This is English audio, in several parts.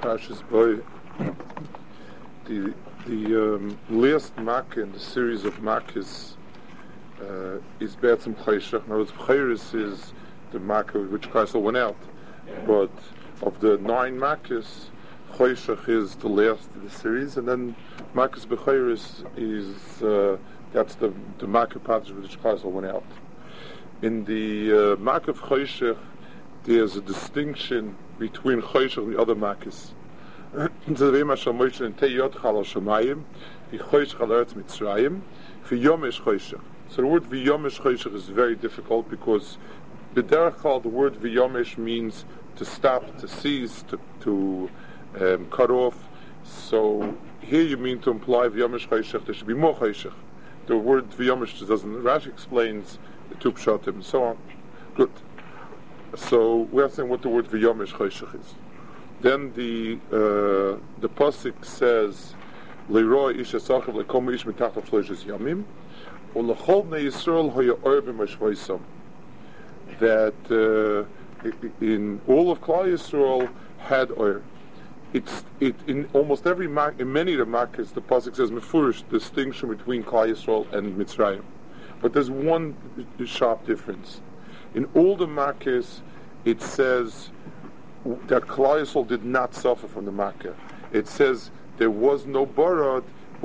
Parshas Boy. The last Makkah in the series of Makkahs is Be'etzim Choshech. Now, Choshech is the Makkah which Kaisel went out, but of the 9 Makkahs, Choshech is the last of the series, and then Makkahs B'Choros is that's the Makkah passage which Kaisel went out. In the Makkah of Choshech, there's a distinction between Choshech and the other Makkahs. So the word V'yomesh Choshech is very difficult because B'derech Kol, the word V'yomesh means to stop, to cease, to cut off. So here you mean to imply V'yomesh Choshech, there should be more Choshech. The word V'yomesh doesn't, Rashi explains the two pshatim and so on. Good. So we are saying what the word V'yomesh Choshech is. Then the pasuk says, "Leroy ish esachav lekom ish mitachtav shloishes yamim, u'lechol bnei Yisrael hoya or b'mashvoisam." That in all of Klal Yisrael had oil. It in almost every in many of the makkahs the pasuk says mefurish distinction between Klal Yisrael and Mitzrayim, but there's one sharp difference. In all the makkahs it says that Klal Yisrael did not suffer from the Makkah. It says there was no borod.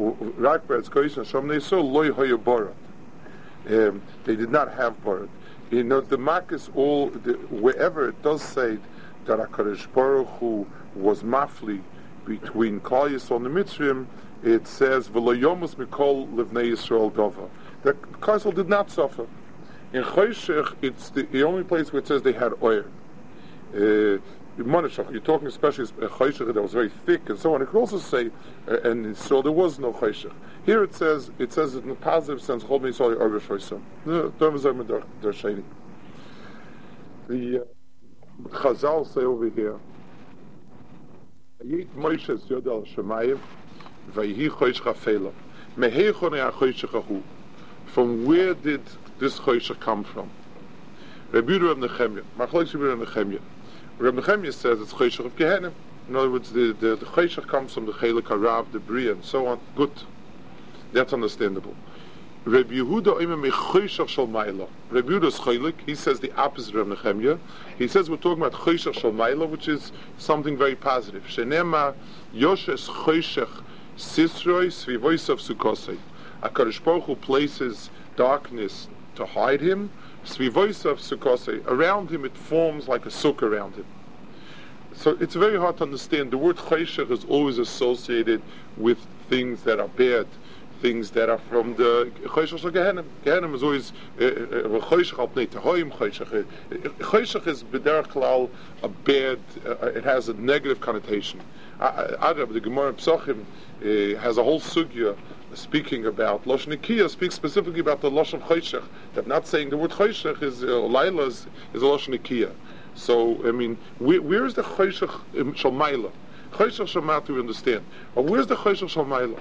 They did not have borod. You know, the Makkahs wherever it does say that HaKadosh Baruch Hu was mafli between Klal Yisrael and the Mitzrayim, it says v'lo yomus mikol livnei Yisrael dova. That Klal Yisrael did not suffer. In Choshech, it's the only place where it says they had oil. You're talking especially a Choshech that was very thick and so on. It could also say, and so there was no Choshech. Here it says it in a positive sense, Chol Meisol Yor B'Shoisam. The Chazal say over here, Yit Moshe Yod Al Shemayim, Vayhi Choshech Afela. Meheichon Ha Choshech Ahu. From where did this Choshech come from? Rabbi Reb Nechemya. Machlokes Rabbi Nechemya. Reb Nechemya says it's Choshech of Gehenna. In other words, the Choshech comes from the Chelik Harav, the Bria, and so on. Good. That's understandable. Reb Yehuda Oimeh Choshech Shel Maila. Reb Yehuda's Chelik, he says the opposite of Reb Nechemya. He says we're talking about Choshech Shel Maila, which is something very positive. Shenema Yoshes Choshech Sisroi Svivoisav Sukosei. HaKadosh Baruch Hu places darkness to hide him. Svivoisav Sukosei. Around him it forms like a sukkah around him. So it's very hard to understand. The word Choshech is always associated with things that are bad, things that are from the Choshech of Gehenna. Gehenna is always Choshech al pnei tehoim. Choshech is b'derech klal a bad. It has a negative connotation. The Gemara Psachim has a whole sugya speaking about Lashon Nikiyah, speaks specifically about the Lashon Choshech. They're not saying the word Choshech is Laila is a Lashon Nikiyah. So, I mean, where is the Choshech Shel Maila? Choshech Shel Maila we understand. But where's the Choshech Shel Maila?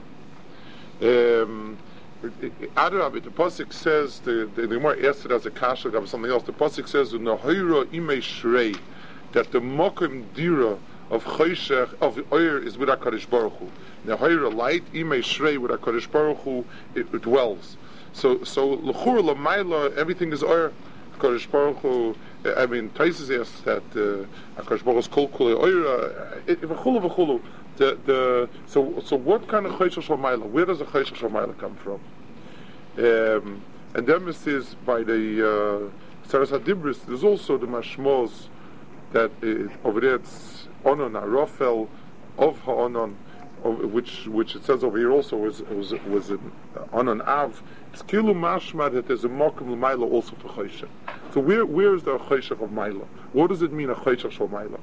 Adrabah, the pasuk says the Gemara asked it as a kasha or something else. The pasuk says Nahira Imei Shrei, that the Mokim Dira of Choshech of Oyer is with HaKadosh Baruch Hu. Nahira light Imei Shrei with HaKadosh Baruch Hu it dwells. So L'chur L'mayla everything is Oyer. HaKadosh Baruch Hu. I mean, Taisus asks that HaKadosh Baruch Hu is Kol Kulei Oyer. V'chulu. So what kind of Choshech Shel Maila? Where does the Choshech Shel Maila come from? And then this is by the Saras HaDibris. There's also the Mashmos that over there it's Onon Arofel of Ha'onon, which it says over here also was an Onon Av. It's Kilu Mashma that there's a Mokum L'Maila also for Choshech. So where is the Choshech of Maila? What does it mean a Choshech Shel Maila?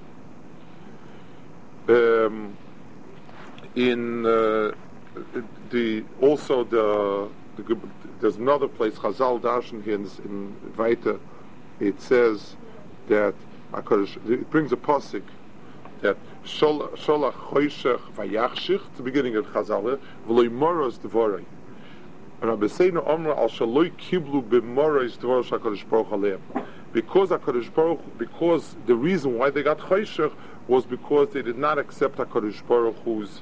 There's another place Chazal Darshan here in Vaita. It says that it brings a pasuk that Sholach Choshech Vayachshich. It's the beginning of Chazal. V'loy moros dvorei. Rabbi Seinu Omra al Shaloi Kiblu b'moros dvorei HaKadosh Baruch Aleim. Because HaKadosh Baruch, because the reason why they got Choshech was because they did not accept HaKadosh Baruch Hu's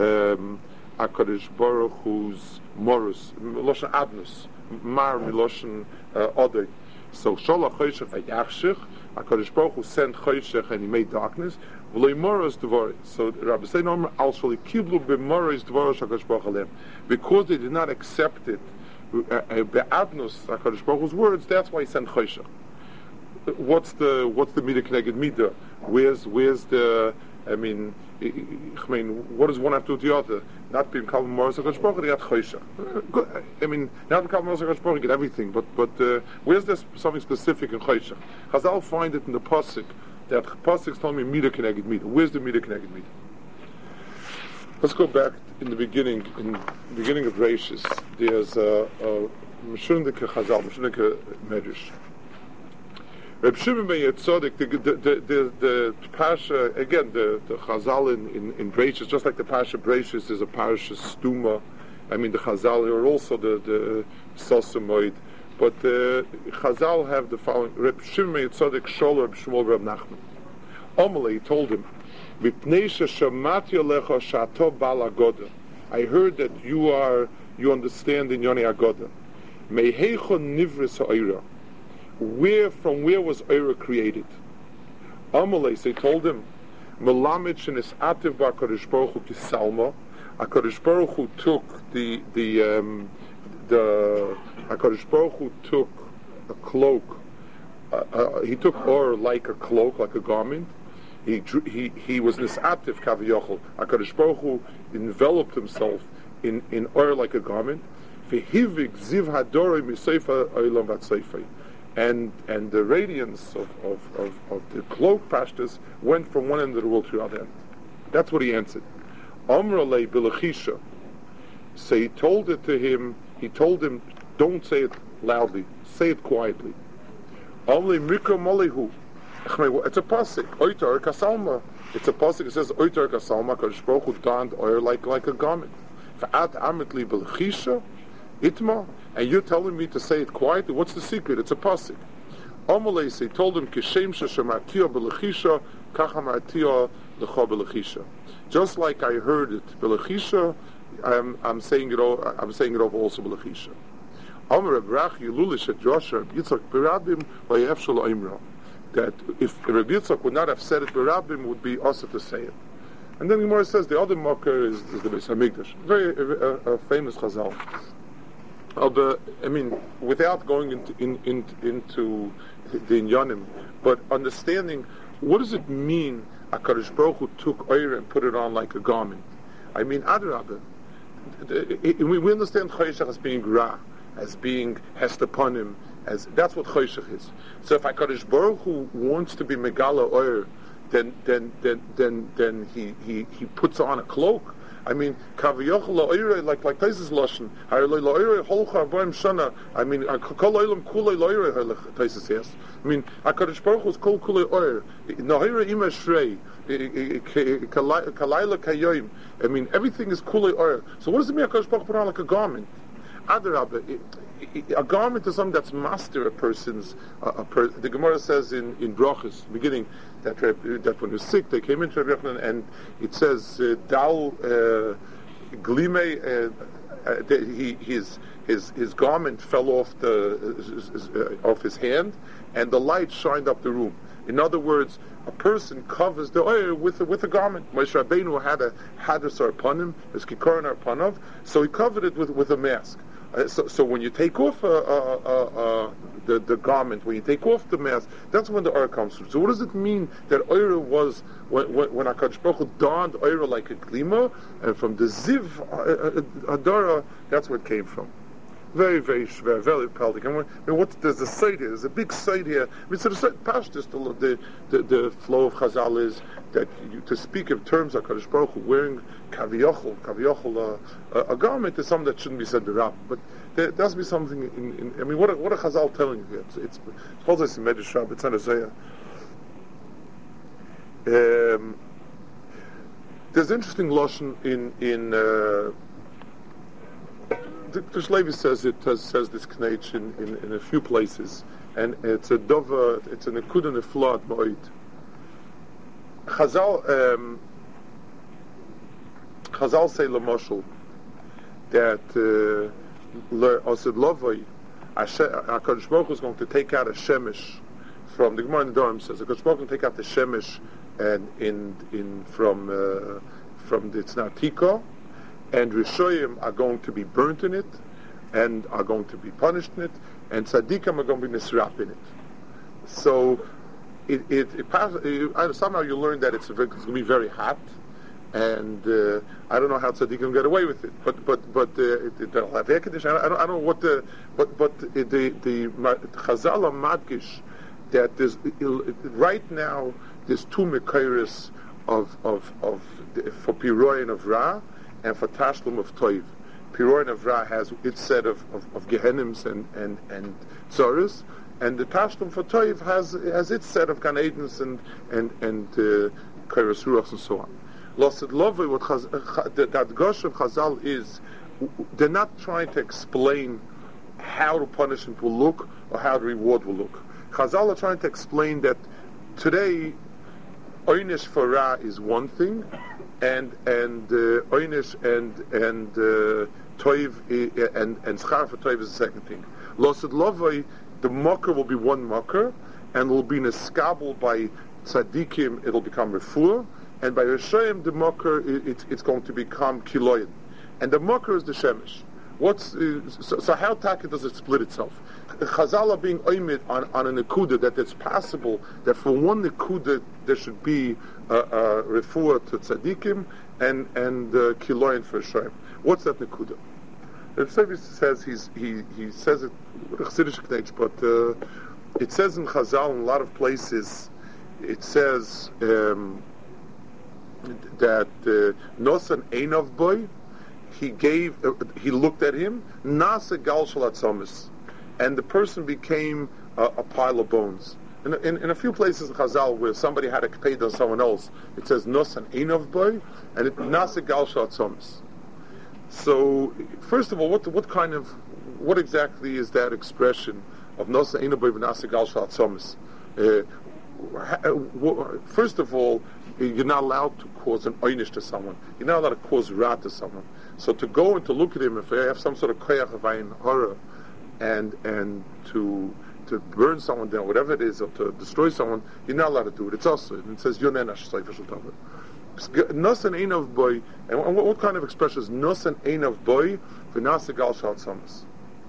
morus, Miloshen Adnus, Mar Miloshen Odoi. So Sholach Choshech Vayachshich, HaKadosh Baruch Hu sent Choshech and he made darkness. V'loi moros Dvoros. So Rabbi Say Nomer also Kiblu b'moros Dvoros HaKadosh Baruch Hu, because they did not accept it be'adnus HaKadosh Baruch Hu's words. That's why he sent Choshech. What's the midah connected midah? Where's the? I mean, what does one have to do with the other? Not being called Moros HaKadosh Baruch Hu, they got Choshech. I mean, not being called Moros HaKadosh Baruch Hu, you get everything. But where's there something specific in Choshech? Chazal find it in the pasuk that pasuk's telling me midah connected midah. Where's the midah connected midah? Let's go back in the beginning. In the beginning of Reishis, there's a Meshundike Chazal, Meshundike Medrash. Reb Shimon ben Yetzodik, the Pasha, again, the Chazal in Breishis, just like the Pasha Breishis is a Pasha Stuma. I mean, the Chazal are also the Sosamoid. But the Chazal have the following. Reb Shimon ben Yetzodik Shol Reb Shmuel Reb Nachman. Amalei told him, V'pnei sheshamati alecha shato bal agoda. I heard that you understand in Yoni Agoda. Meheichon nivris ha'ira. From where was Eira created? Amalei, they told him, Melamed shenis ativ ba'Kadosh Baruch Hu kisalma. HaKadosh Baruch Hu took HaKadosh Baruch Hu took a cloak. He took or like a cloak, like a garment. He was nisativ kaviyochel. HaKadosh Baruch Hu enveloped himself in or like a garment. V'hivik ziv hadorei miseifa olam vatseifei. And the radiance of the cloak pashtas went from one end of the world to the other end. That's what he answered. Amralei bilachisha. So he told him, don't say it loudly, say it quietly. Amralei mikra molihu. It's a pasuk. Oitar kasalma. It's a pasuk. It says oitar kasalma. Kadosh Baruch Hu donned oil like a garment. Fa'at amitli bilachisha. Itma, and you're telling me to say it quietly? What's the secret? It's a pasuk. Amalei, he told him, Kishem sheshamatiyah belechisha, kachamatiyah lecha belechisha. Just like I heard it belechisha, I'm saying it over also belechisha. Amar Rav Yelulish at Joshua Yitzchak berabim vayef shelo imra. That if Rabbi Yitzchak would not have said it berabim, would be also to say it. And then Gemara says the other mocker is the Beis Hamikdash, very famous Chazal. Without going into the Inyanim, but understanding what does it mean HaKadosh Baruch Hu took oir and put it on like a garment. I mean, Adrabah. We understand Choshech as being Ra, as being Hestaponim, as that's what Choshech is. So if HaKadosh Baruch Hu wants to be Megala oir, then he puts on a cloak. I mean, Kaviyoch la'oirei, like Taisus Lashon. La'oirei holcha avoim shana. I mean, kol oilam kulei la'oirei, Taisus says. I mean, HaKadosh Baruch Hu is kol kulei oir. Na'oirei ima shrei. Kalayla kayoim. I mean, everything is kulei oir. So what does it mean HaKadosh Baruch Hu put on like a garment? Adarabah, a garment is something that's master a person's. The Gemara says in Brachos, beginning, that when he was sick, they came into Rabbi Yochanan, and it says, Dal Glime, his garment fell off off his hand, and the light shined up the room. In other words, a person covers the oil with a garment. Moshe Rabbeinu had a hadasar upon him, his kikoron upon him, so he covered it with a mask. So when you take off the garment, when you take off the mask, that's when the oil comes through. So what does it mean that oil was when HaKadosh Baruch Hu donned oil like a glima, and from the ziv hadara, that's where it came from. Very, very shver, very peltic. And there's a side here. There's a big side here. I mean, so the pashtus, the flow of Chazal is that to speak in terms of HaKadosh Baruch Hu wearing kaviyochel, a garment is something that shouldn't be said to Rab. But there has to be something in I mean, what a Chazal telling you here? It's also in Medrash Rab. It's not a Zayah. There's interesting lashon in the Shlevi says this knetch in a few places, and it's a dova, it's an ekud and a flood moed. Chazal say l'moshel that Osid Lovoi, HaKadosh Baruch Hu is going to take out a shemesh from the Gemara in the Dorm says HaKadosh Baruch Hu will take out the shemesh and from the Tznatika, and Rishoyim are going to be burnt in it and are going to be punished in it, and Tzadikim are going to be nisrap in it. So somehow you learn that it's going to be very hot, and I don't know how tzaddikim get away with it, but they'll have air conditioning. I don't know what the Chazal Madgish that there's right now there's two mekayris for Piroin of Ra and for Tashlum of Toiv. Piroin of Ra has its set of Gehenims and Tzoros, and the Tashlum for Toiv has its set of Gan Edens and Kairos Ruachs and so on. Losid Lovei, what that Gosh of Chazal is, they're not trying to explain how the punishment will look or how the reward will look. Chazal are trying to explain that today Oynish for Ra is one thing, and Oynish and Toiv and Schar for Toiv is the second thing. Losid Lovei, the mocker will be one mocker, and will be neskabel by tzaddikim. It'll become refuah, and by Rishoyim the mocker it's going to become kiloyin, and the mocker is the shemesh. So how taka does it split itself? Chazal are being oimid on a nekuda that it's possible that for one nekuda there should be refuah to tzaddikim and kiloyin for Rishoyim. What's that nekuda? The Rebbe says he says it Chassidish Knech, but it says in Chazal in a lot of places. It says that Nosan Einov boy, he looked at him Nasa Gal Shalatzomis, and the person became a pile of bones. In a few places in Chazal where somebody had a kped on someone else, it says Nosan Einov boy, and it Nasa Gal Shalatzomis. So, first of all, what exactly is that expression of Nosa Einaboy v'Nasa Gal Shalatzomis? First of all, you're not allowed to cause an oynish to someone. You're not allowed to cause ra to someone. So to go and to look at him, if you have some sort of koyach of ayin hara, and to burn someone down, whatever it is, or to destroy someone, you're not allowed to do it. It's also, it says yonenash sefer shel Tavor. Nosan Einav boy, and what kind of expression is Nosan Einav boy v'Nasa Gal Shalatzomis?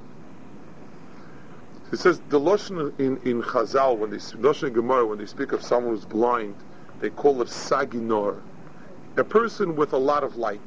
It says the Lashon in Chazal, when they Lashon Gemara, when they speak of someone who's blind, they call it Saginor, a person with a lot of light.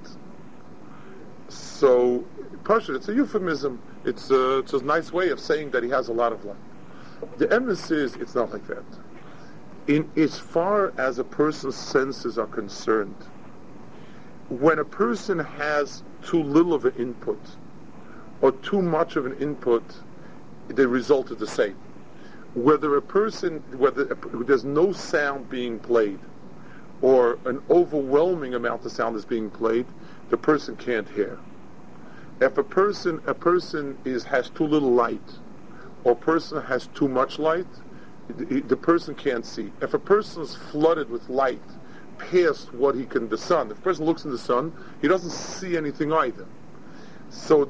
So, Pasha, it's a euphemism. It's a nice way of saying that he has a lot of light. The emphasis is it's not like that. In as far as a person's senses are concerned, when a person has too little of an input or too much of an input, the result is the same. Whether there's no sound being played or an overwhelming amount of sound is being played, the person can't hear. If a person has too little light, or a person has too much light, the person can't see. If a person is flooded with light past what he can, the sun, if a person looks in the sun, he doesn't see anything either. So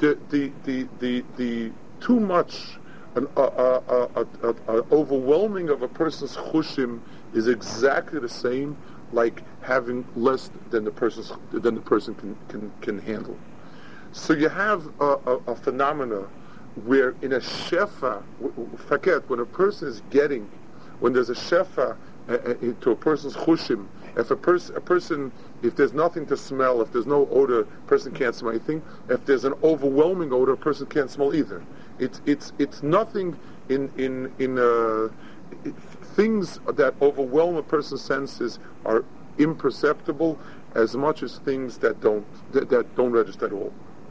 the too much, an overwhelming of a person's chushim is exactly the same like having less than the person can handle. So you have a phenomena where in a shefa, when a person is getting, when there's a shefa to a person's chushim, if a person, if there's nothing to smell, if there's no odor, a person can't smell anything. If there's an overwhelming odor, a person can't smell either. It's nothing in things that overwhelm a person's senses are imperceptible as much as things that don't register at all.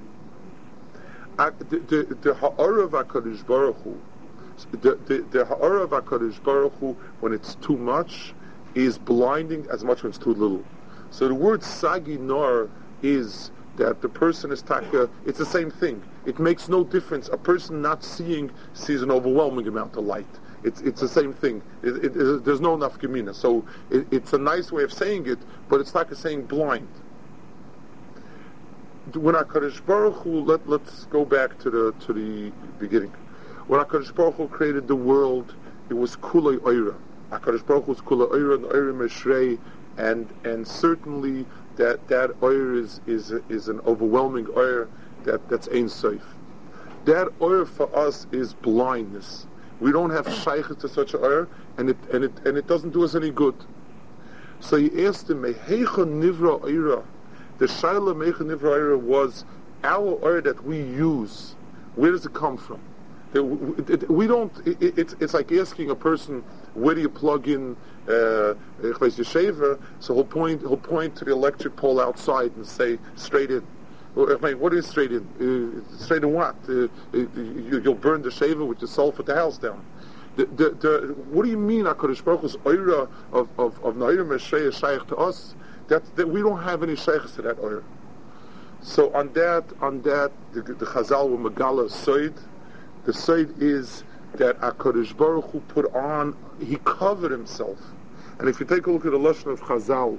The ha'ara of HaKadosh Baruch Hu, the ha'ara of HaKadosh Baruch Hu, when it's too much, is blinding as much when it's too little. So the word sagi nor is that the person is taka, it's the same thing. It makes no difference. A person not seeing sees an overwhelming amount of light. It's the same thing. There's no nafkamina. So it's a nice way of saying it, but it's like a saying blind. When HaKadosh Baruch Hu, let's go back to the beginning. When HaKadosh Baruch Hu created the world, it was Kulei Oira. HaKadosh Baruch Hu was Kulei Oira and Oira Meshrei, and certainly that Oir is an overwhelming Oir that's Ein Sof. That Oir for us is blindness. We don't have shaykhs to such an Oir, and it doesn't do us any good. So he asked him, Meheicha Nivra Oira. The Shaila Meheicha Nivra Oira was our Oir that we use. Where does it come from? We don't. It's like asking a person, where do you plug in yeshiva? So he'll point to the electric pole outside and say straight in. What is straight in? Straight in what? You'll burn the shaver with yourself at the house down. What do you mean? HaKadosh Baruch Hu's oira of Na'ira Meshrei is shaykh to us. That we don't have any shaykhs to that oira. So on that, the Chazal were Megala Soid. The Soid is that HaKadosh Baruch Hu put on, he covered himself. And if you take a look at the Lashon of Chazal,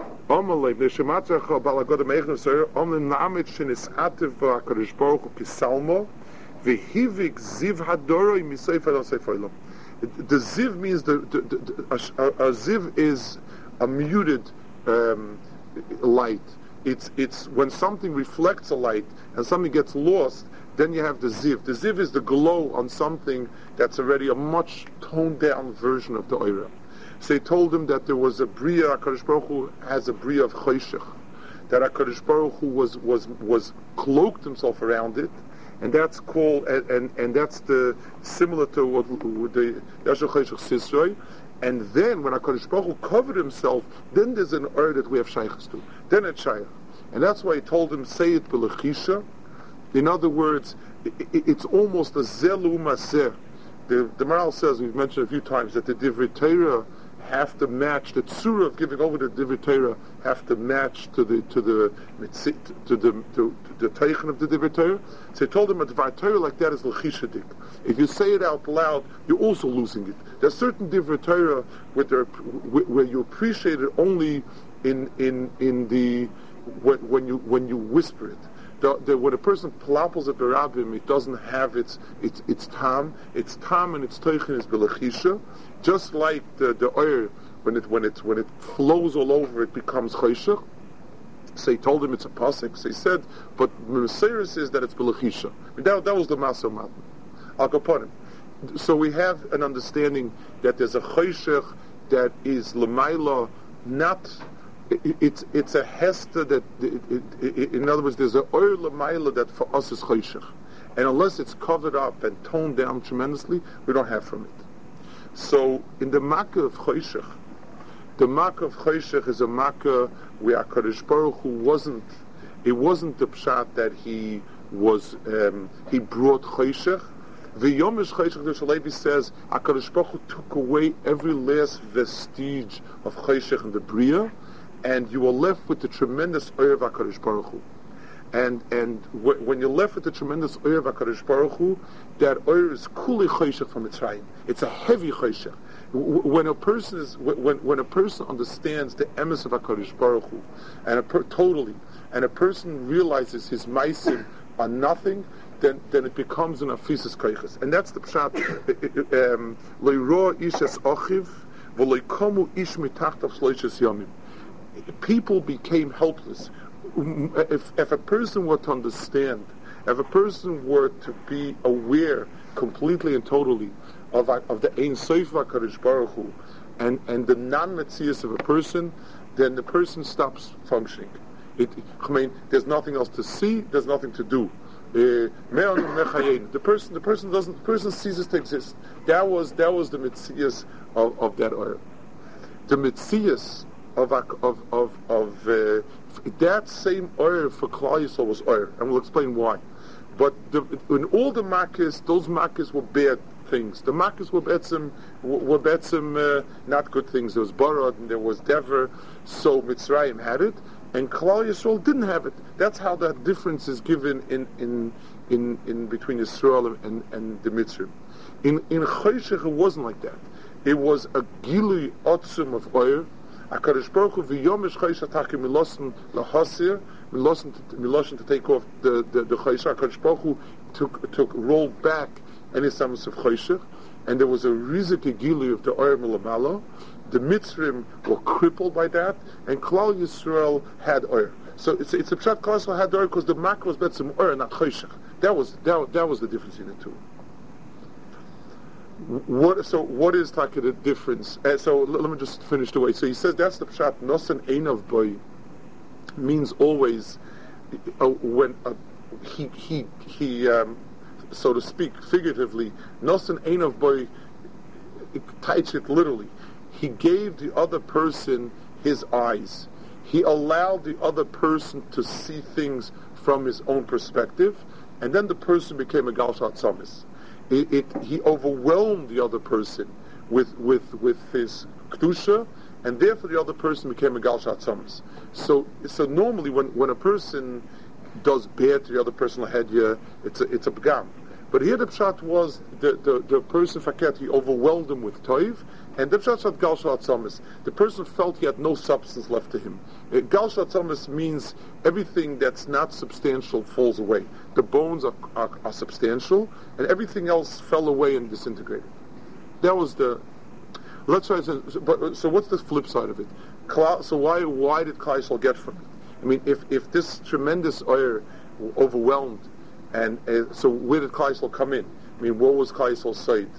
the ziv means a ziv is a muted light. It's when something reflects a light and something gets lost, then you have the ziv. The ziv is the glow on something that's already a much toned down version of the oira. So he told him that there was a bria. HaKadosh Baruch Hu has a bria of choshech. That HaKadosh Baruch Hu was cloaked himself around it, and that's called and that's the similar to what the Yashar Choshech Sisroi. And then when HaKadosh Baruch Hu covered himself, then there's an oir that we have shaykhs to. Then it's shaykh, and that's why he told him say it b'lechisha. In other words, it's almost a zelu maseh. The Maral says, we've mentioned a few times, that the Divrei Torah have to match, the tzura of giving over the Divrei Torah have to match to the teichen of the Divrei Torah. So he told him a Divrei Torah like that is l'chishadik. If you say it out loud, you're also losing it. There's certain Divrei Torah where you appreciate it only in the when you whisper it. When a person plapels at the rabbim, it doesn't have its tam. Its tam and its teichen is belechisha. Just like the oil, when it flows all over, it becomes choshech. So he told him it's a pasuk. So he said, but Messiah says that it's belechisha. That was the Maser Matan. Al Kaponim. So we have an understanding that there's a choshech that is lemaila, not. It's a hester that, in other words, there's an oil lemaila that for us is choshech, and unless it's covered up and toned down tremendously, we don't have from it. So in the makkah of choshech, the makkah of choshech is a makkah where HaKadosh Baruch Hu wasn't. It wasn't the pshat that he was. He brought choshech. The Yomish choshech, the Shalevi says, HaKadosh Baruch Hu took away every last vestige of choshech in the bria, and you are left with the tremendous oil of HaKadosh Baruch Hu. And when you're left with the tremendous oil of HaKadosh Baruch Hu, that oil is kuli choshech from Mitzrayim. It's a heavy choshech. When a person understands the emes of HaKadosh Baruch Hu, and a person realizes his meisim are nothing, then it becomes an afisas koiches. And that's the pshat. Leiro ish es ochiv, v'leikomu ish mitachtav shloishes yomim. People became helpless. If a person were to understand, if a person were to be aware completely and totally of the Ein Sof HaKadosh Baruch Hu and the non-metzias of a person, then the person stops functioning. There's nothing else to see. There's nothing to do. The person ceases to exist. That was the metzias of that oil. The metzias of that same oil for Klal Yisrael was oil, and we'll explain why. But in all the makkahs, those makkahs were bad things. The makkahs were betzim not good things. There was barad and there was dever. So Mitzrayim had it, and Klal Yisrael didn't have it. That's how that difference is given in between Yisrael and the Mitzrayim. In Choshech, it wasn't like that. It was a gilui otzum of oyer. HaKadosh Baruch Hu v'yomish Choshech takim milosen lahasir, milosen to take off the Choshech. HaKadosh Baruch Hu rolled back any summons of Choshech, and there was a riziki gilui of the oyer milamalo. The Mitzrayim were crippled by that, and Klal Yisrael had oyer. So it's a pshat. Klal Yisrael had oyer because the mak was betzim oyer, not Choshech. That was the difference in the two. What is the difference? So let me just finish the way. So he says that's the pshat. Nosen einav boy means always when he so to speak figuratively. Nosen einav boy, touch it literally. He gave the other person his eyes. He allowed the other person to see things from his own perspective, and then the person became a Gal Shatzamis. He overwhelmed the other person with his kedusha, and therefore the other person became a Gal Shatzamis. So normally when a person does bad to the other person ahead, it's a pgam. But here the pshat was the person faket, he overwhelmed him with toiv, and the pshat shad gal shatzamis. The person felt he had no substance left to him. Gal shatzamis means everything that's not substantial falls away. The bones are substantial, and everything else fell away and disintegrated. That was the. Let's try. So what's the flip side of it? So why did Klal Yisrael get from it? I mean, if this tremendous oyer overwhelmed. And so where did Klal Yisrael come in? I mean, what was Klal Yisrael's side?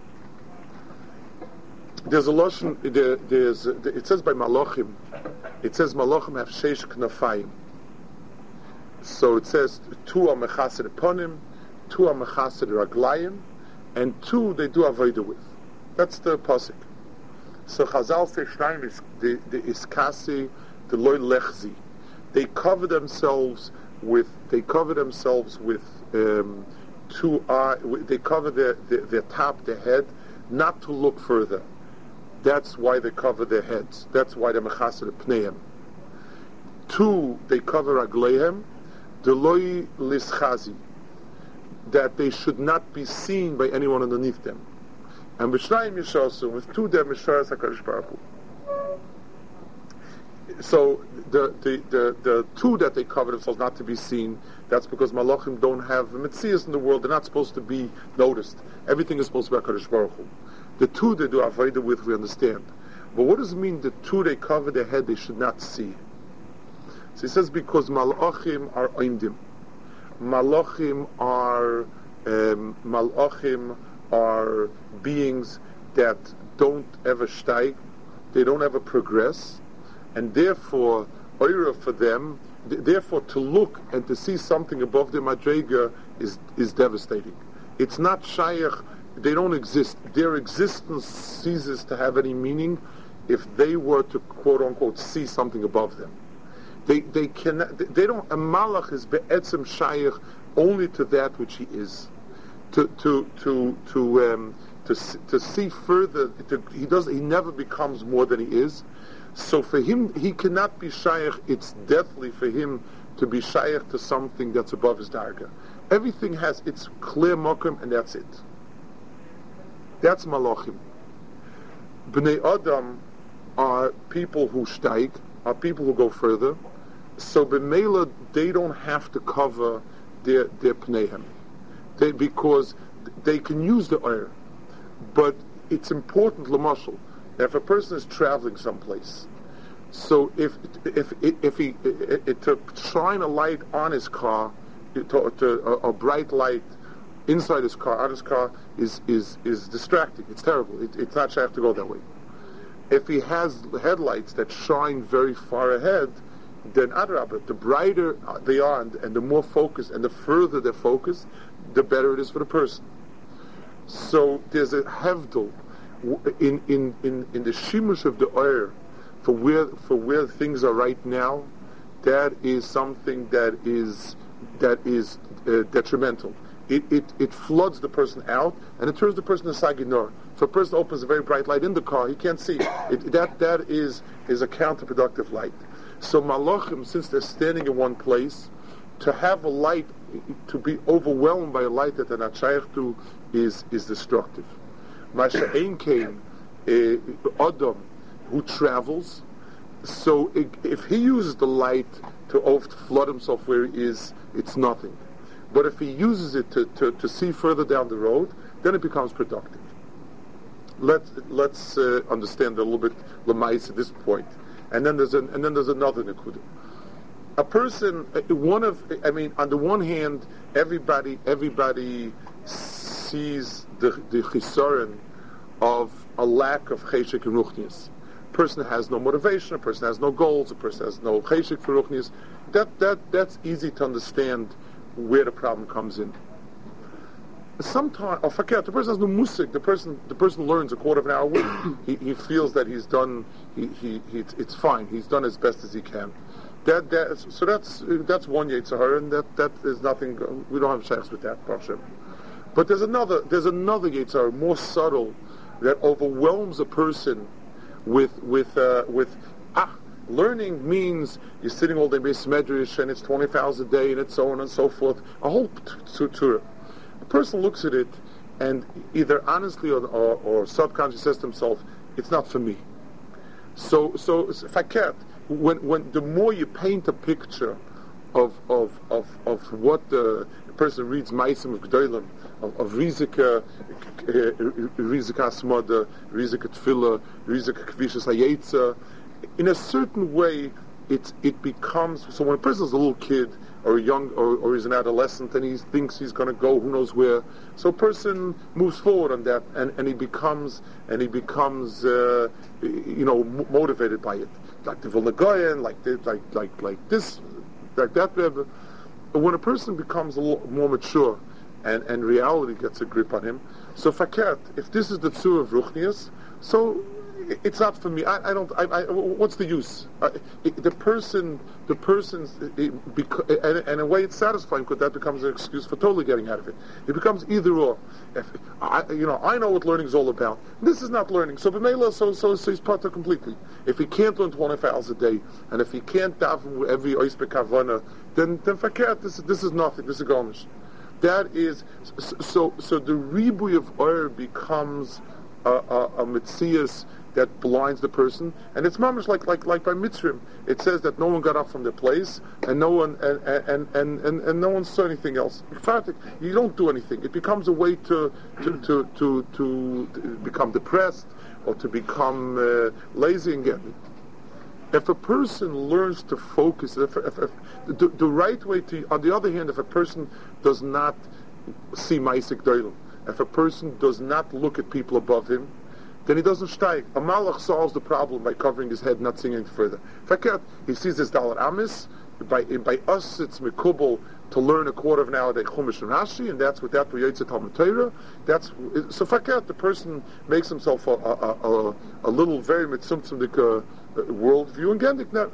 There's a lashon. It says by Malachim. It says Malachim have sheish knafayim. So it says 2 are mechaser eponim, 2 are mechaser raglayim, and 2 they do avodah with. That's the pasuk. So Chazal say Shnaim is the iskasi, the loy lechzi. They cover themselves with 2 eyes. They cover their top, their head, not to look further. That's why they cover their heads. That's why they're mechaser pneihem. 2, they cover agleihem, deloi lischazi, that they should not be seen by anyone underneath them. And b'shnayim yishasu, with 2 they're misharas HaKadosh Baruch Hu. So the 2 that they cover themselves not to be seen, that's because Malachim don't have Metzias in the world. They're not supposed to be noticed. Everything is supposed to be HaKadosh Baruch Hu. The 2 they do avodah with, we understand. But what does it mean the 2 they cover their head, they should not see? So he says because Malachim are oimdim. Malachim are beings that don't ever steig, they don't ever progress. And therefore, oira for them, therefore to look and to see something above the madrega is devastating. It's not shayach, they don't exist. Their existence ceases to have any meaning if they were to quote unquote see something above them. They cannot. They don't. A malach is be'etzem shayach only to that which he is. To see further, he never becomes more than he is. So for him, he cannot be shaykh. It's deathly for him to be shaykh to something that's above his darga. Everything has its clear mokum, and that's it. That's malachim. Bnei Adam are people who steig, are people who go further. So b'meila, they don't have to cover their pneihem, because they can use the oil. But it's important, l'mashal, if a person is traveling someplace, so if he to shine a light on his car, a bright light inside his car, on his car, is distracting. It's terrible. It's not shaykh to go that way. If he has headlights that shine very far ahead, then adrabah, the brighter they are, and the more focused, and the further they're focused, the better it is for the person. So there's a hevdel in the shimush of the oyer for where things are right now. That is something that is detrimental. It floods the person out, and it turns the person to saginor. If a person opens a very bright light in the car, he can't see. That is a counterproductive light. So malachim, since they're standing in one place, to have a light, to be overwhelmed by a light that they're not shaykh to, is destructive. Masha Ein Kain, Adam, who travels, so if he uses the light to flood himself where he is, it's nothing. But if he uses it to see further down the road, then it becomes productive. Let's understand a little bit Lamais at this point, and then there's another nekuda. A person, on the one hand, everybody sees the chisaron of a lack of cheshik and ruchnius. A person has no motivation, a person has no goals, a person has no cheshik for ruchnius. That's easy to understand where the problem comes in. Sometimes, the person has no musik. The person learns a quarter of an hour a week. He feels that he's done. It's fine. He's done as best as he can. So that's one Yetzer Hara, and that is nothing. We don't have shaykhs with that, Baruch Hashem. But there's another Yetzer Hara, more subtle, that overwhelms a person with learning means you're sitting all day beis medrash and it's 20 hours a day and it's so on and so forth. A whole tutor. A person looks at it and either honestly or subconsciously says to himself, "It's not for me." So fakat. When the more you paint a picture of what the person reads, Maisim of G'daylim, of Rizika Asmada, Rizika Tefillah, Rizika Kvishas Hayetza, in a certain way, it becomes. So when a person is a little kid or young or is an adolescent and he thinks he's going to go who knows where, so a person moves forward on that and he becomes motivated by it. Like the Vilna Gaon, like this, like that. When a person becomes a little more mature, and reality gets a grip on him, so fakat, if this is the tzur of ruchnius, so it's not for me. What's the use? The person's, and in a way it's satisfying because that becomes an excuse for totally getting out of it. It becomes either or. I know what learning is all about. This is not learning. So b'meila, so he's part completely. If he can't learn 20 hours a day, and if he can't daven every ois bekavana, then fakat, this is nothing. This is gomish. That is so. The ribui of oir becomes a mitzias that blinds the person, and it's mamish like by Mitzrim. It says that no one got up from their place, and no one and no one saw anything else. In fact, you don't do anything. It becomes a way to become depressed or to become lazy again. If a person learns to focus, if the right way to, on the other hand, if a person does not see Maisik Doilim, if a person does not look at people above him, then he doesn't steig. A malach solves the problem by covering his head, not seeing any further. Fakat, he sees his dalar amis. By us, it's mikubal to learn a quarter of an hour a day chumash and Rashi, and that's what that Yotze Talmud Torah. So fakat, the person makes himself a little very mitzumtzumdik worldview. And again,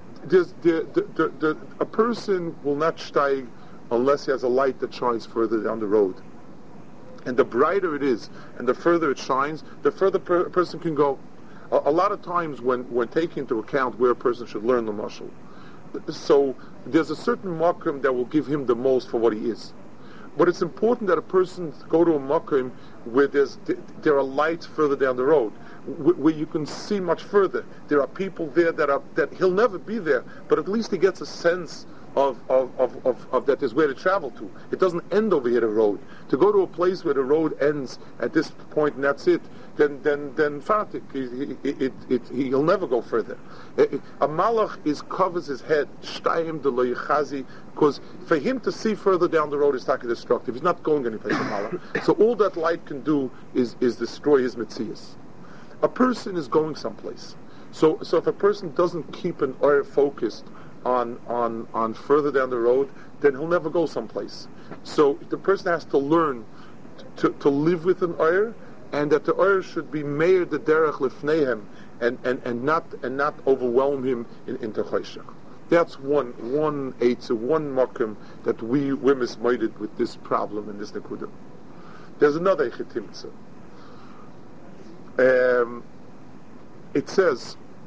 a person will not steig unless he has a light that shines further down the road. And the brighter it is, and the further it shines, the further a person can go. A lot of times when taking into account where a person should learn the mashal, so there's a certain makom that will give him the most for what he is. But it's important that a person go to a makom where there are lights further down the road, where you can see much further. There are people there that he'll never be there, but at least he gets a sense of that there's where to travel to. It doesn't end over here, the road. To go to a place where the road ends at this point and that's it, then fatik, he'll never go further. A malach covers his head, shtayim de lo yichazi, because for him to see further down the road is taki destructive. He's not going anyplace, a malach. So all that light can do is destroy his mitzias. A person is going someplace. So if a person doesn't keep an oir focused on further down the road, then he'll never go someplace. So the person has to learn to live with an oir, and that the oir should be meir the derech lifneihem, and not overwhelm him into choshech. That's one makom that we're mismated with this problem in this nekuda. There's another echetimtza. It says,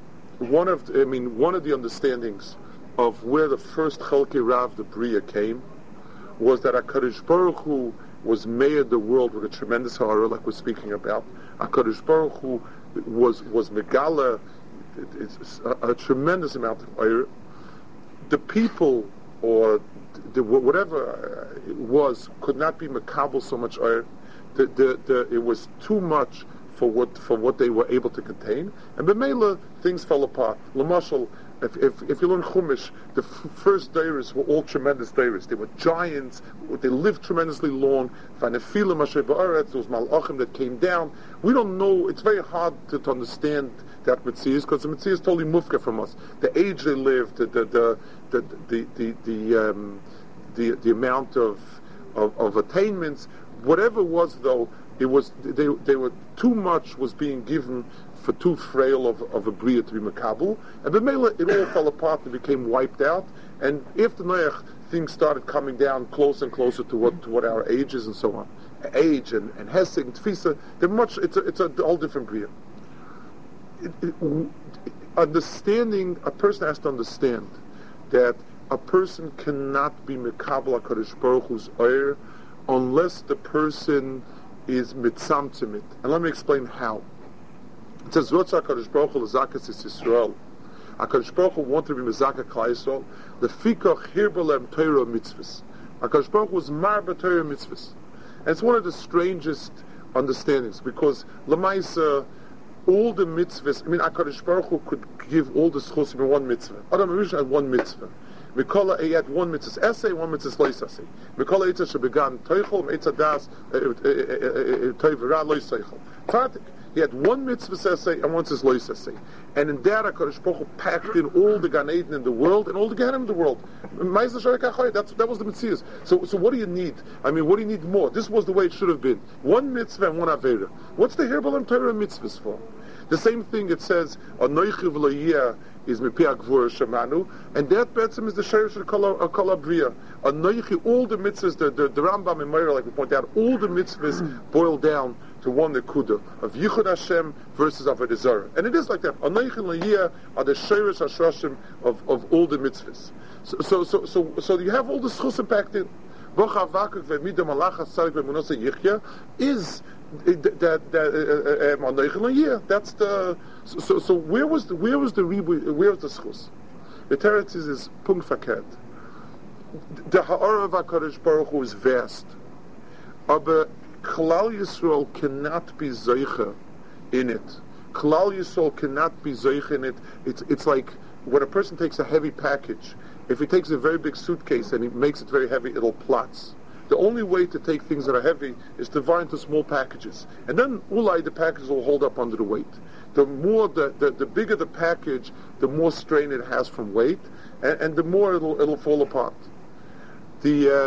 one of the understandings of where the first Chalkei Rav, the Bria, came was that HaKadosh Baruch Hu was made the world with a tremendous horror, like we're speaking about. HaKadosh Baruch Hu was Megala, a tremendous amount of oir. The people, or whatever it was, could not be Mekabel so much oir. It was too much for what they were able to contain, and b'meila things fell apart. L'mashal, if you learn Chumash, the first deiros were all tremendous deiros. They were giants. They lived tremendously long. V'nefilim asher ba'aretz, there was malachim that came down. We don't know. It's very hard to understand that Metzias, because the Metzias is totally mufka from us. The age they lived, the amount of attainments, whatever it was, though, it was they were too much was being given for too frail of a bria to be makabel, and b'meila it all fell apart and became wiped out. And after Noach, things started coming down closer and closer to what our age is and so on. Age and hesed and tfisa, they're much. It's a whole different bria. Understanding, a person has to understand that a person cannot be mekabel HaKadosh Baruch Hu's oir unless the person is mitzamtzimit. And let me explain how. It says, "Rotz HaKadosh Baruch Hu l'zakas is Yisrael." HaKadosh Baruch Hu wanted to be mezaka Klal Yisrael. Lefikach hirbelem Torah mitzvahs. HaKadosh Baruch Hu was marba Torah mitzvahs. And it's one of the strangest understandings, because Lamaisa, all the mitzvahs, HaKadosh Baruch Hu could give all the schos in one mitzvah. Adam HaRishon had one mitzvah. Mikola, he had one mitzvah essay, one mitzvah loisasei. Mikola Eitzah shebegan toichel, Eitzah das toivera loiseichel. Fartik. He had one mitzvah essay and one mitzvah loisasei. And in that, HaKadosh Baruch Hu packed in all the Gan Eden in the world and all the Gehenim in the world. That was the mitzvahs. So what do you need? What do you need more? This was the way it should have been. One mitzvah and one avera. What's the Hirbalam Torah mitzvahs for? The same thing it says, Anoichi v'loyeh is mipi agvur shamanu, and that betzim is the shayr of kol abriya. Anoichi, all the mitzvahs, the Rambam and Meir, like we point out, all the mitzvahs boil down to one nekuda of Yichud Hashem versus Avodah Zarah, and it is like that. Anoichi v'loyeh are the shayr hashroshim of all the mitzvahs. So you have all the schusim packed in. Is that's the so where was the ribu, where was the schus? The teretz is punkt verkehrt. The ha'ara of HaKadosh Baruch Hu is vast, aber Klal Yisrael cannot be zeicha in it. Klal Yisrael cannot be zeicha in it. It's like when a person takes a heavy package. If he takes a very big suitcase and he makes it very heavy, it'll platz. The only way to take things that are heavy is to divide into small packages, and then ulai the packages will hold up under the weight. The more the bigger the package, the more strain it has from weight, and the more it'll fall apart. The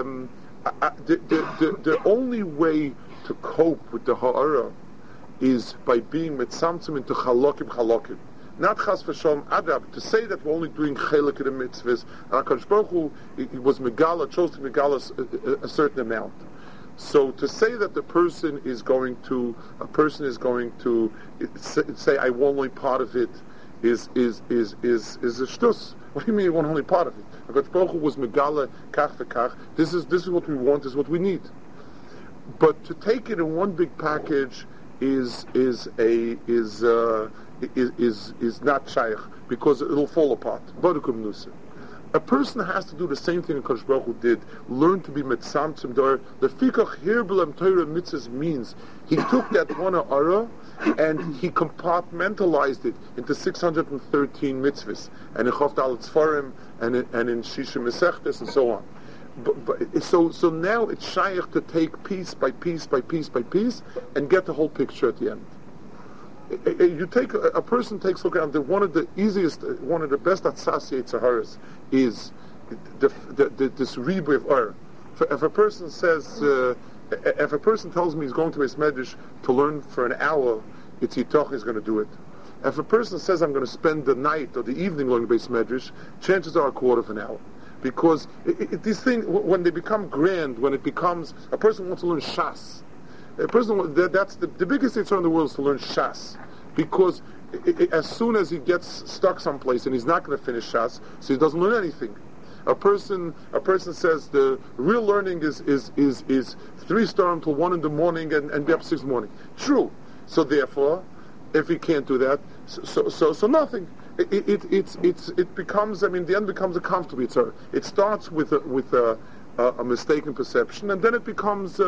only way to cope with the ha'ara is by being mitzamtzim into chalokim. Not chas v'shalom adab, to say that we're only doing chelik in the mitzvahs. HaKadosh Baruch Hu, it was megala, chose to megala a certain amount. So to say that a person is going to say I want only part of it is a shtus. What do you mean you want only part of it? HaKadosh Baruch Hu was megala kach v'kach. This is what we want. This is what we need. But to take it in one big package is not shaykh, because it'll fall apart. A person has to do the same thing that Kadosh Baruch Hu did. Learn to be mitzamtzim dar. The fikach hirbelem Torah mitzvahs means he took that one ara and he compartmentalized it into 613 mitzvahs, and in Chof Dal Tzfarim and in Shisha Mesechtes and so on. So now it's shaykh to take piece by piece by piece by piece and get the whole picture at the end. You take a person takes a look at one of the best associates Saharas is this ribu of Ur. If a person says, if a person tells me he's going to Beis Medrash to learn for an hour, it's Yitoch he's going to do it. If a person says I'm going to spend the night or the evening learning Beis Medrash, chances are a quarter of an hour. Because these things, when they become grand, when it becomes, a person wants to learn Shas. A person, that's the biggest concern in the world is to learn Shas. Because as soon as he gets stuck someplace and he's not going to finish Shas, so he doesn't learn anything. A person says the real learning is 3 star until 1 in the morning and be up 6 in the morning. True. So therefore, if he can't do that, so nothing. It becomes. I mean, the end becomes a comfortable yitzhar. It starts with a mistaken perception, and then it becomes.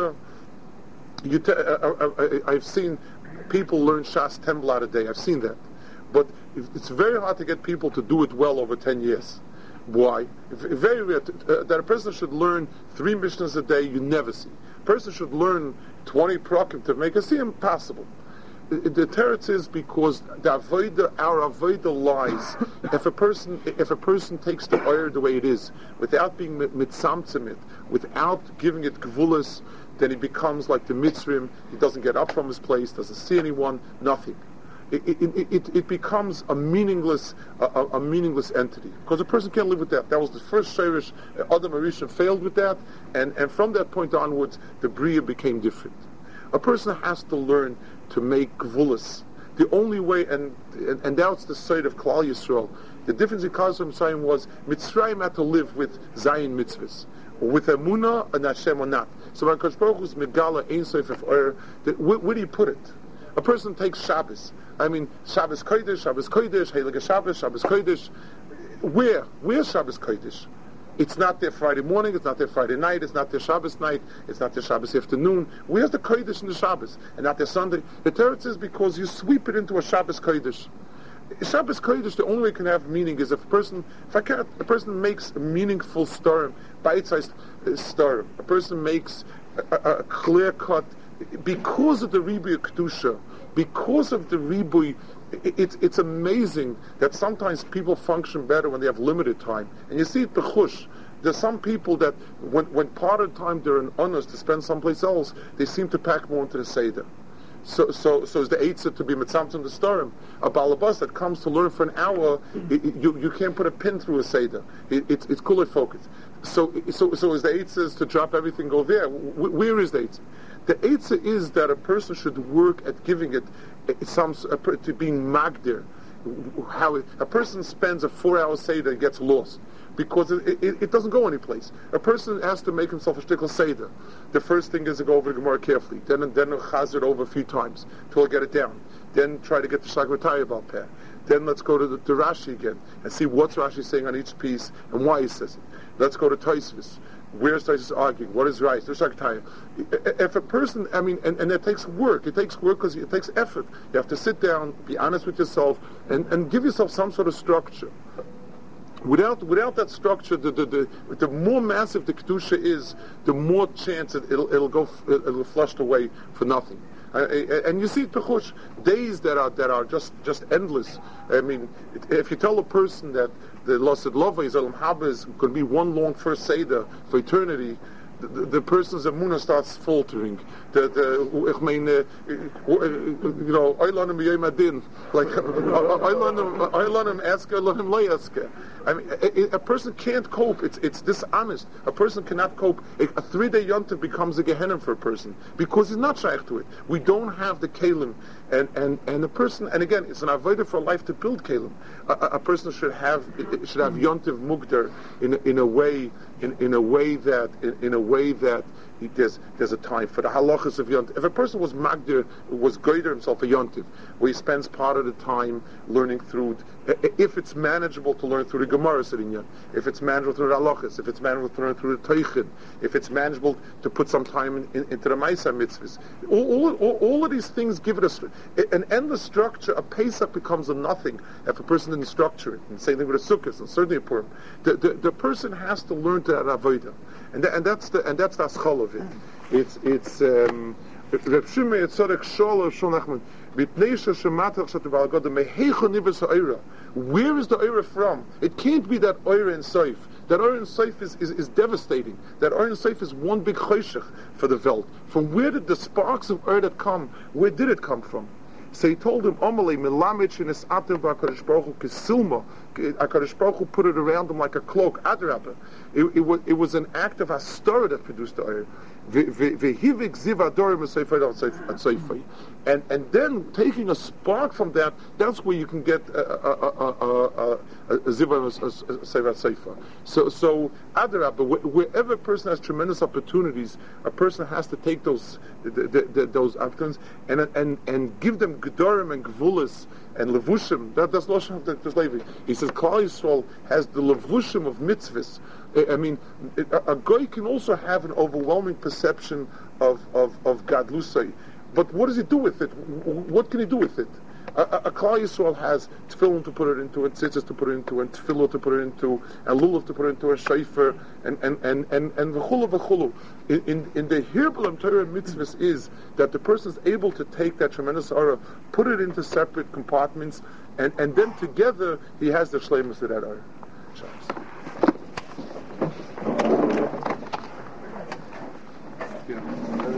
I've seen people learn Shas 10 blot a day. I've seen that, but it's very hard to get people to do it well over 10 years. Why? Very rare that a person should learn 3 Mishnahs a day. You never see. A person should learn 20 prakim to make a siyum possible. The teretz is because our avodah lies. If a person takes the oyer the way it is, without being mitzamtzimit, without giving it gvulas, then he becomes like the Mitzrim. He doesn't get up from his place, doesn't see anyone, nothing. It becomes a meaningless entity, because a person can't live with that. That was the first Sheirish. Adam Arisha failed with that, and from that point onwards, the Bria became different. A person has to learn to make gvulas. The only way, and that's the side of Klal Yisrael. The difference in Klal Yisrael was Mitzrayim had to live with Zayin mitzvahs, with Emunah and Hashem or not. So when Kosh Baruch Hu's Megala Ein Sof of Oyer, where do you put it? A person takes Shabbos. I mean, Shabbos Kodesh, Heilige Shabbos, Shabbos Kodesh. Where's Shabbos Kodesh? It's not there Friday morning, it's not there Friday night, it's not there Shabbos night, it's not there Shabbos afternoon. Where's the Kodesh in the Shabbos? And not there Sunday. The teretz is because you sweep it into a Shabbos Kodesh. Shabbos Kodesh, the only way it can have meaning is if a person makes a meaningful story, bite-sized story. A person makes a clear cut, because of the Ribuy Kedusha, because of the Ribuy. It's amazing that sometimes people function better when they have limited time. And you see it bechush. There's some people that when part of the time they're in honors to spend someplace else, they seem to pack more into the Seder. So is the Eitzah to be mitzamtzim the storim. A balabas that comes to learn for an hour, you can't put a pin through a Seder. It's cooler focus. So is the Eitzah to drop everything, go there? Where is the Eitzah? The Eitzah is that a person should work at giving it to being magdir. How a person spends a 4-hour Seder and gets lost because it doesn't go anyplace. A person has to make himself a shtickle Seder. The first thing is to go over the Gemara carefully, then chaz it over a few times till I get it down. Then try to get the Shagvataya Baal Peh. Then let's go to the Rashi again and see what's Rashi saying on each piece and why he says it. Let's go to Tosfos. Where's Tosfos arguing? What is right? If a person, I mean, and it takes work. It takes work because it takes effort. You have to sit down, be honest with yourself, and give yourself some sort of structure. Without that structure, the more massive the kedusha is, the more chance it'll flushed away for nothing. And you see pechush days that are just endless. I mean, if you tell a person that the Lassid Lova is Elam Haba is going to be one long first Seder for eternity, the person's emunah starts faltering. Oylanim Yom Adin, like Oylanim Esker, Oylanim Lo Esker. I mean, a person can't cope. It's dishonest. A person cannot cope. A 3-day yontif becomes a gehenna for a person because he's not shaykh to it. We don't have the kelim, and a person. And again, it's an avodah for life to build kelim. A person should have yontif mugdar in a way that there's a time for the halachas of yontif. If a person was magdir, was goyder himself a yontif, where he spends part of the time learning through, if it's manageable to learn through the Gemara Serinyan, if it's manageable through the halachas, if it's manageable to learn through the Teichen, if it's manageable to put some time into the Maisa mitzvahs, all of these things give it an endless structure. A Pesach becomes a nothing if a person didn't structure it. And same thing with the Sukkot, and certainly a Purim. The person has to learn to that avodah, and that's the aschal of it. It's Reb Shimei Tzorek Shol Nachman. Where is the oira from? It can't be that oira in Seif. That oira in Seif is devastating. That oira in Seif is one big choshech for the Welt. From where did the sparks of oira that come? Where did it come from? So he told him, "Omalei melamed shenesatem v'Hakadosh Baruch Hu kesilma HaKadosh Baruch Hu put it around him like a cloak. Adrabah. It was an act of astorah that produced the oil. And then taking a spark from that, that's where you can get a ziva seifa. So adrabah, wherever a person has tremendous opportunities, a person has to take those opportunities and give them gedorim and gvulis and levushim. That's Lashon of the Levi. He says Klal Yisrael has the levushim of mitzvahs. I mean, a goy can also have an overwhelming perception of gadlusay, but what does he do with it? What can he do with it? A Klal Yisrael has tefillin to put it into, and tzitzis to put it into, and tefillah to put it into, and lulav to put it into, and shayfer, and v'chulu. In the Hirbalam Torah mitzvahs is that the person is able to take that tremendous aura, put it into separate compartments, and then together he has the shleimus of that aura.